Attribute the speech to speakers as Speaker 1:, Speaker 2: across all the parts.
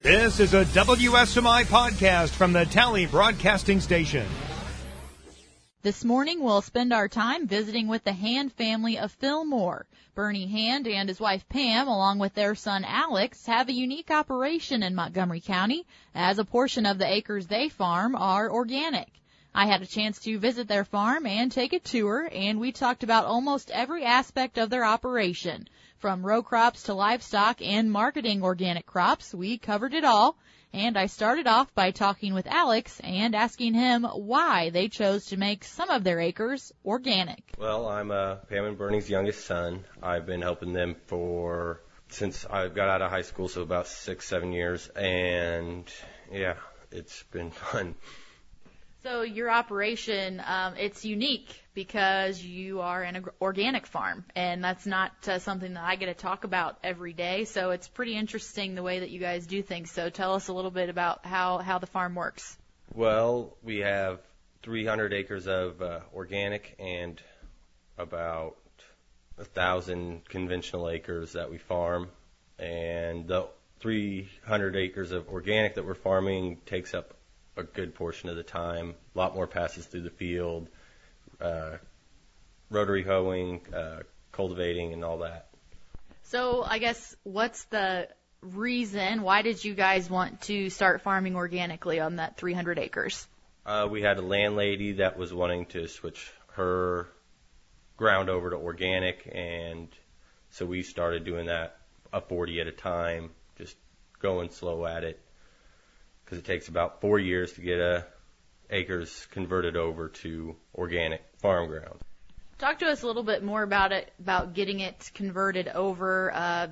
Speaker 1: This is a WSMI podcast from the Tally Broadcasting Station.
Speaker 2: This morning, we'll spend our time visiting with the Hand family of Fillmore. Bernie Hand and his wife Pam, along with their son Alex, have a unique operation in Montgomery County, as a portion of the acres they farm are organic. I had a chance to visit their farm and take a tour, and we talked about almost every aspect of their operation. From row crops to livestock and marketing organic crops, we covered it all. And I started off by talking with Alex and asking him why they chose to make some of their acres organic.
Speaker 3: Well, I'm Pam and Bernie's youngest son. I've been helping them since I got out of high school, so about 6-7 years. And, yeah, it's been fun.
Speaker 2: So your operation, it's unique because you are an organic farm, and that's not something that I get to talk about every day. So it's pretty interesting the way that you guys do things. So tell us a little bit about how the farm works.
Speaker 3: Well, we have 300 acres of organic and about 1,000 conventional acres that we farm. And the 300 acres of organic that we're farming takes up a good portion of the time. A lot more passes through the field, rotary hoeing, cultivating, and all that.
Speaker 2: So I guess what's the reason? Why did you guys want to start farming organically on that 300 acres?
Speaker 3: We had a landlady that was wanting to switch her ground over to organic, and so we started doing that a 40 at a time, just going slow at it, because it takes about 4 years to get acres converted over to organic farm ground.
Speaker 2: Talk to us a little bit more about it, about getting it converted over.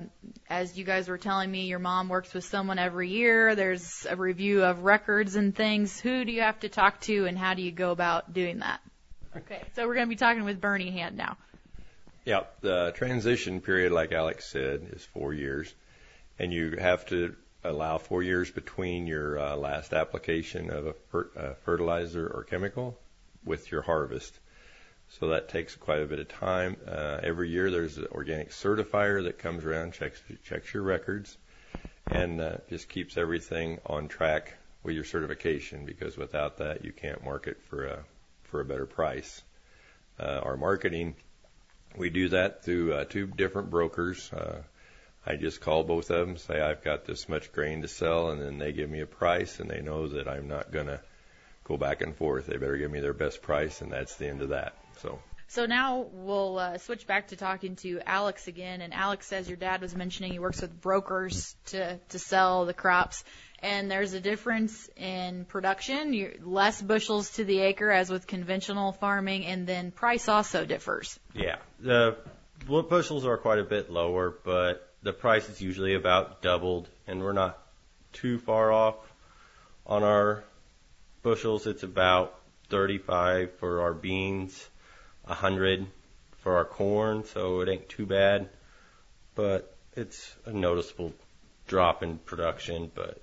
Speaker 2: As you guys were telling me, your mom works with someone every year. There's a review of records and things. Who do you have to talk to, and how do you go about doing that? Okay, so we're going to be talking with Bernie Hand now.
Speaker 4: Yeah, the transition period, like Alex said, is 4 years, and you have to allow 4 years between your last application of a fertilizer or chemical with your harvest. So that takes quite a bit of time. Every year there's an organic certifier that comes around, checks your records, and just keeps everything on track with your certification, because without that you can't market for a better price. Our marketing, we do that through 2 different brokers. I just call both of them, say I've got this much grain to sell, and then they give me a price, and they know that I'm not going to go back and forth. They better give me their best price, and that's the end of that. So
Speaker 2: now we'll switch back to talking to Alex again. And Alex, as your dad was mentioning, he works with brokers to sell the crops. And there's a difference in production, less bushels to the acre as with conventional farming, and then price also differs.
Speaker 3: Yeah, the bushels are quite a bit lower, but the price is usually about doubled, and we're not too far off on our bushels. It's about 35 for our beans, 100 for our corn, so it ain't too bad, but it's a noticeable drop in production. But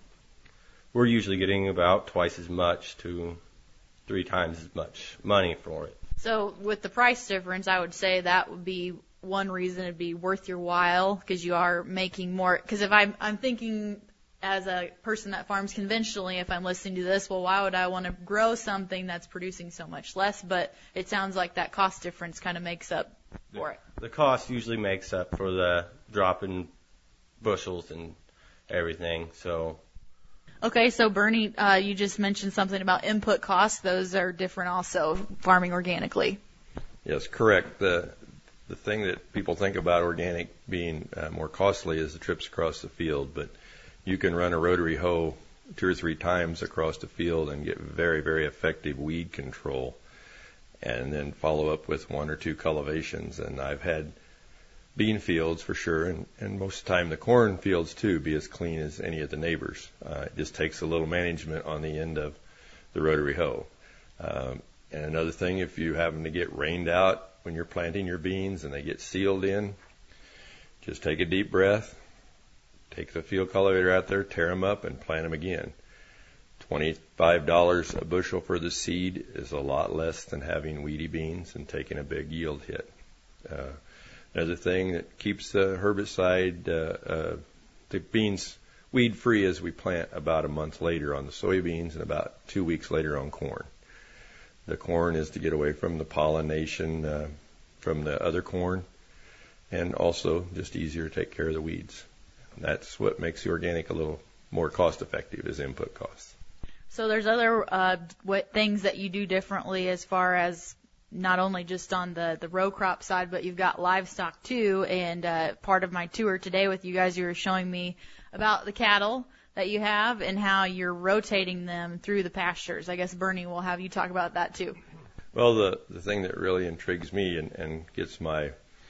Speaker 3: we're usually getting about twice as much to 3 times as much money for it.
Speaker 2: So with the price difference, I would say that would be one reason it'd be worth your while, because you are making more. Because if I'm thinking as a person that farms conventionally, if I'm listening to this, well, why would I want to grow something that's producing so much less? But it sounds like that cost difference kind of makes up for it.
Speaker 3: The cost usually makes up for the drop in bushels and everything. So.
Speaker 2: Okay, so Bernie, you just mentioned something about input costs. Those are different also, farming organically.
Speaker 4: Yes, correct. The thing that people think about organic being more costly is the trips across the field, but you can run a rotary hoe 2 or 3 times across the field and get very, very effective weed control, and then follow up with 1 or 2 cultivations. And I've had bean fields for sure, and most of the time the corn fields too, be as clean as any of the neighbors. It just takes a little management on the end of the rotary hoe. And another thing, if you happen to get rained out when you're planting your beans and they get sealed in, just take a deep breath, take the field cultivator out there, tear them up, and plant them again. $25 a bushel for the seed is a lot less than having weedy beans and taking a big yield hit. Another thing that keeps the herbicide, the beans weed-free as we plant about a month later on the soybeans and about 2 weeks later on corn. The corn is to get away from the pollination from the other corn, and also just easier to take care of the weeds. And that's what makes the organic a little more cost-effective, is input costs.
Speaker 2: So there's other things that you do differently as far as not only just on the row crop side, but you've got livestock too. And part of my tour today with you guys, you were showing me about the cattle that you have and how you're rotating them through the pastures. I guess, Bernie, we'll have you talk about that too.
Speaker 4: Well, the thing that really intrigues me and gets my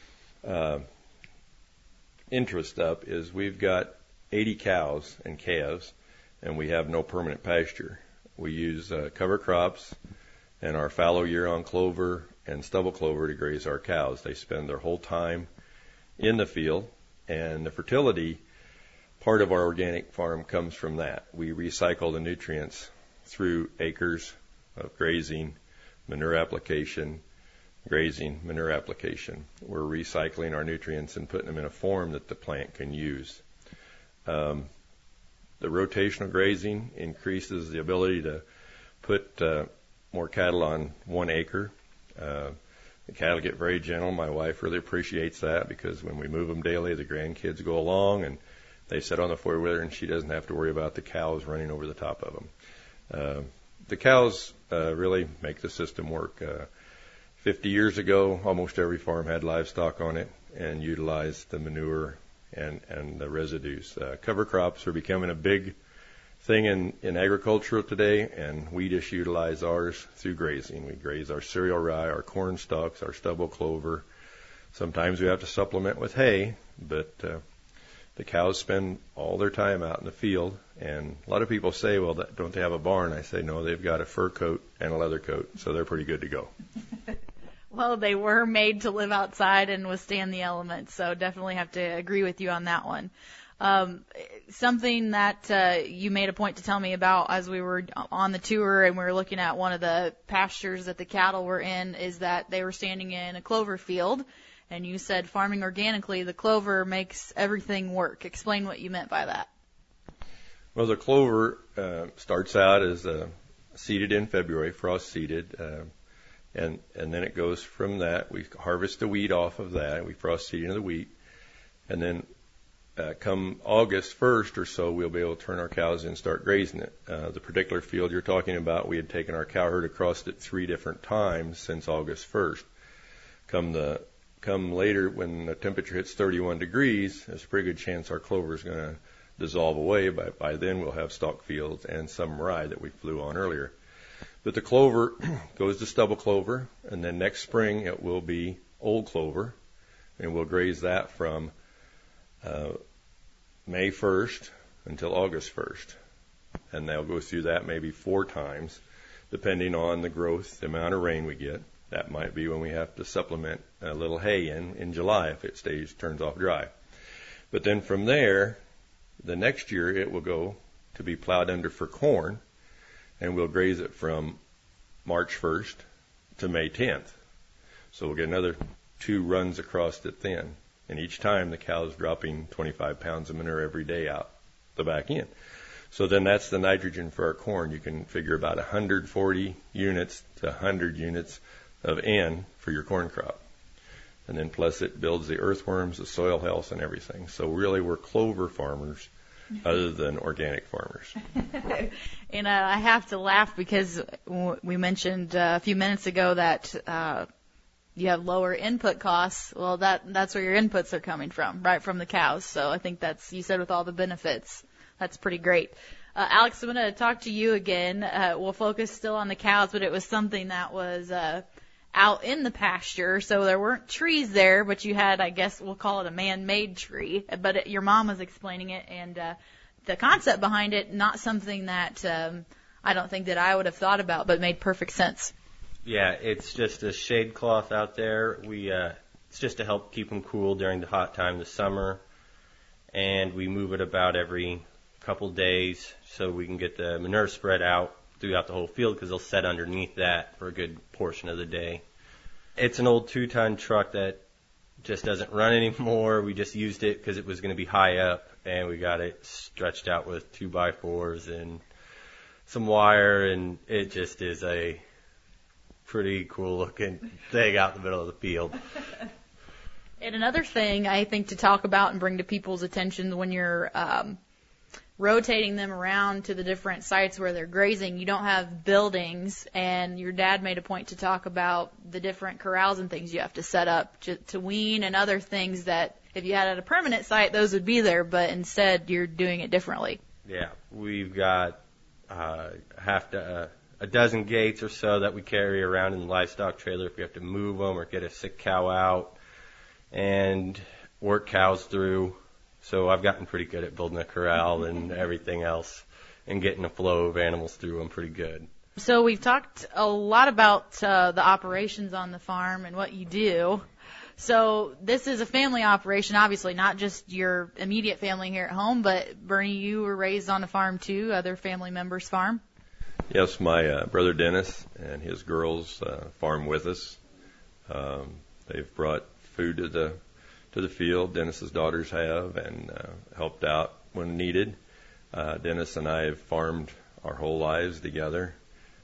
Speaker 4: interest up is we've got 80 cows and calves, and we have no permanent pasture. We use cover crops and our fallow year-on clover and stubble clover to graze our cows. They spend their whole time in the field, and the fertility part of our organic farm comes from that. We recycle the nutrients through acres of grazing, manure application, grazing, manure application. We're recycling our nutrients and putting them in a form that the plant can use. The rotational grazing increases the ability to put more cattle on 1 acre. The cattle get very gentle. My wife really appreciates that because when we move them daily, the grandkids go along and they sit on the four-wheeler and she doesn't have to worry about the cows running over the top of them. The cows really make the system work. 50 years ago, almost every farm had livestock on it and utilized the manure and the residues. Cover crops are becoming a big thing in agriculture today, and we just utilize ours through grazing. We graze our cereal rye, our corn stalks, our stubble clover. Sometimes we have to supplement with hay, but the cows spend all their time out in the field, and a lot of people say, well, don't they have a barn? I say, no, they've got a fur coat and a leather coat, so they're pretty good to go.
Speaker 2: Well, they were made to live outside and withstand the elements, so definitely have to agree with you on that one. Something that you made a point to tell me about as we were on the tour and we were looking at one of the pastures that the cattle were in is that they were standing in a clover field, and you said farming organically, the clover makes everything work. Explain what you meant by that.
Speaker 4: Well, the clover starts out as seeded in February, frost seeded, and then it goes from that. We harvest the wheat off of that. We frost seed into the wheat, and then come August 1st or so, we'll be able to turn our cows in and start grazing it. The particular field you're talking about, we had taken our cow herd across it 3 different times since August 1st. Come later, when the temperature hits 31 degrees, there's a pretty good chance our clover is going to dissolve away. By then, we'll have stalk fields and some rye that we flew on earlier. But the clover goes to stubble clover, and then next spring it will be old clover, and we'll graze that from May 1st until August 1st. And they'll go through that maybe 4 times, depending on the growth, the amount of rain we get. That might be when we have to supplement a little hay in July if it turns off dry. But then from there, the next year it will go to be plowed under for corn, and we'll graze it from March 1st to May 10th. So we'll get another 2 runs across it then. And each time the cow's dropping 25 pounds of manure every day out the back end. So then that's the nitrogen for our corn. You can figure about 140 units to 100 units of N for your corn crop. And then plus it builds the earthworms, the soil health, and everything. So really we're clover farmers other than organic farmers.
Speaker 2: And I have to laugh because we mentioned a few minutes ago that you have lower input costs. Well, that's where your inputs are coming from, right from the cows. So I think you said with all the benefits, that's pretty great. Alex, I'm going to talk to you again. We'll focus still on the cows, but it was something that was out in the pasture, so there weren't trees there, but you had, I guess we'll call it a man-made tree, but your mom was explaining it, and the concept behind it, not something that I don't think that I would have thought about, but made perfect sense.
Speaker 3: Yeah, it's just a shade cloth out there. It's just to help keep them cool during the hot time, the summer, and we move it about every couple days so we can get the manure spread out throughout the whole field because they'll set underneath that for a good portion of the day. It's an old 2-ton truck that just doesn't run anymore. We just used it because it was going to be high up, and we got it stretched out with 2x4s and some wire, and it just is a pretty cool looking thing out in the middle of the field.
Speaker 2: And another thing I think to talk about and bring to people's attention when you're rotating them around to the different sites where they're grazing, you don't have buildings, and your dad made a point to talk about the different corrals and things you have to set up to wean and other things that if you had at a permanent site, those would be there, but instead you're doing it differently.
Speaker 3: Yeah, we've got a dozen gates or so that we carry around in the livestock trailer if we have to move them or get a sick cow out and work cows through. So I've gotten pretty good at building a corral and everything else and getting a flow of animals through them pretty good.
Speaker 2: So we've talked a lot about the operations on the farm and what you do. So this is a family operation, obviously, not just your immediate family here at home, but Bernie, you were raised on a farm too, other family members' farm?
Speaker 4: Yes, my brother Dennis and his girls farm with us. They've brought food to the field. Dennis's daughters have, and helped out when needed. Dennis and I have farmed our whole lives together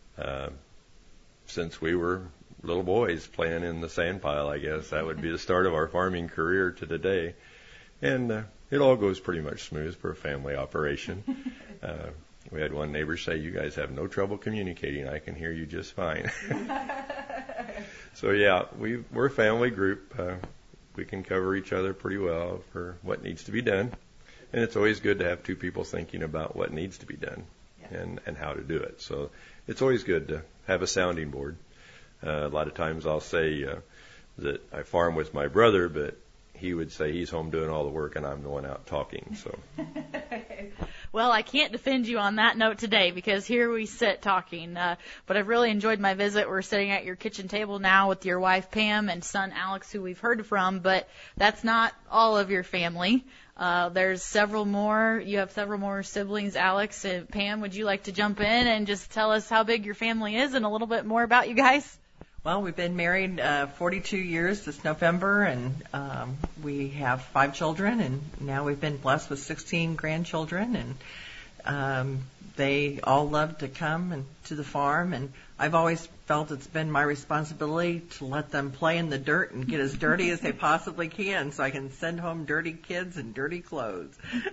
Speaker 4: since we were little boys playing in the sand pile, I guess. That would be the start of our farming career to today. And it all goes pretty much smooth for a family operation. We had one neighbor say, "You guys have no trouble communicating. I can hear you just fine." So, yeah, we're a family group. We can cover each other pretty well for what needs to be done. And it's always good to have two people thinking about what needs to be done and how to do it. So it's always good to have a sounding board. A lot of times I'll say that I farm with my brother, but he would say he's home doing all the work and I'm the one out talking. So.
Speaker 2: Well, I can't defend you on that note today because here we sit talking. But I've really enjoyed my visit. We're sitting at your kitchen table now with your wife, Pam, and son, Alex, who we've heard from. But that's not all of your family. There's several more. You have several more siblings, Alex. And Pam, would you like to jump in and just tell us how big your family is and a little bit more about you guys?
Speaker 5: Well, we've been married 42 years this November, and we have 5 children, and now we've been blessed with 16 grandchildren, and they all love to come to the farm, and I've always felt it's been my responsibility to let them play in the dirt and get as dirty as they possibly can so I can send home dirty kids and dirty clothes.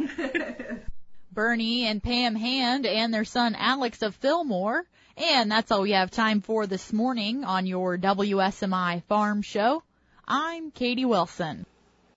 Speaker 2: Bernie and Pam Hand and their son Alex of Fillmore. And that's all we have time for this morning on your WSMI Farm Show. I'm Katie Wilson.